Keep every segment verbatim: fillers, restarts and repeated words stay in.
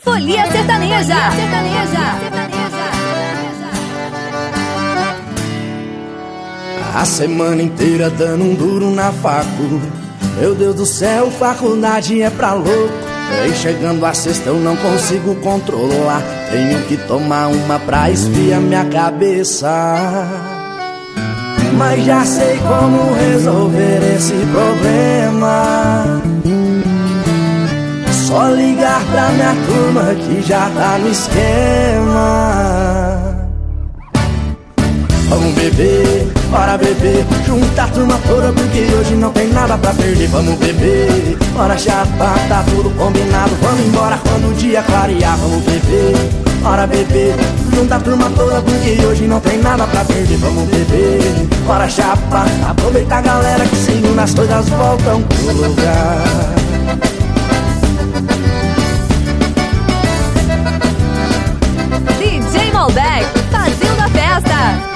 Folia Sertaneja. Folia Sertaneja. A semana inteira dando um duro na facu. Meu Deus do céu, faculdade é pra louco. Vem chegando a sexta eu não consigo controlar. Tenho que tomar uma pra esfriar minha cabeça. Mas já sei como resolver esse problema. Só ligar pra minha turma que já tá no esquema. Vamos beber, bora beber, junta a turma toda porque hoje não tem nada pra perder. Vamos beber, bora chapar, tá tudo combinado. Vamos embora quando o dia clarear. Vamos beber, bora beber, junta a turma toda porque hoje não tem nada pra perder. Vamos beber, bora chapar, aproveita a galera que segunda as coisas voltam pro lugar. D J Malbec fazendo a festa.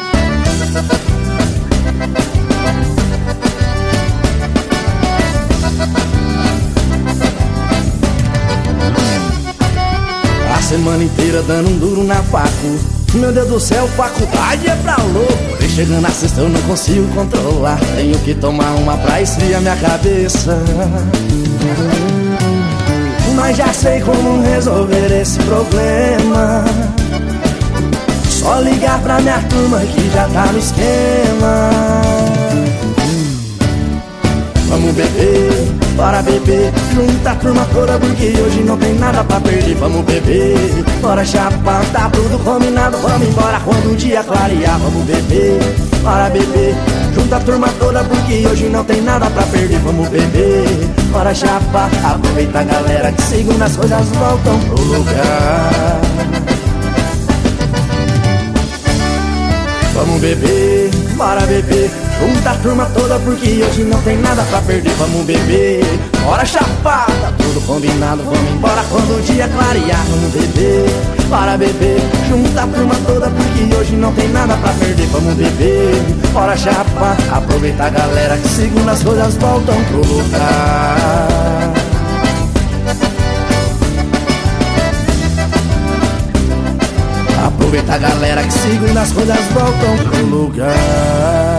A semana inteira dando um duro na facu. Meu Deus do céu, faculdade é pra louco. Vem chegando na sexta eu não consigo controlar. Tenho que tomar uma pra esfriar minha cabeça. Mas já sei como resolver esse problema. Só ligar pra minha turma que já tá no esquema. Vamos beber, bora beber, junta a turma toda porque hoje não tem nada pra perder. Vamos beber, bora chapar, tá tudo combinado. Vamos embora quando o dia clarear. Vamos beber, bora beber, junta a turma toda porque hoje não tem nada pra perder. Vamos beber, bora chapar, aproveita a galera que segunda as coisas voltam pro lugar. Vamos beber, bora beber, junta a turma toda porque hoje não tem nada pra perder. Vamos beber, bora chapar, tá tudo combinado. Vamos embora quando o dia clarear. Vamos beber, bora beber, junta a turma toda porque hoje não tem nada pra perder. Vamos beber, bora chapar, aproveita a galera que segunda as coisas voltam pro lugar. Aproveita a galera que segunda as coisas voltam pro lugar.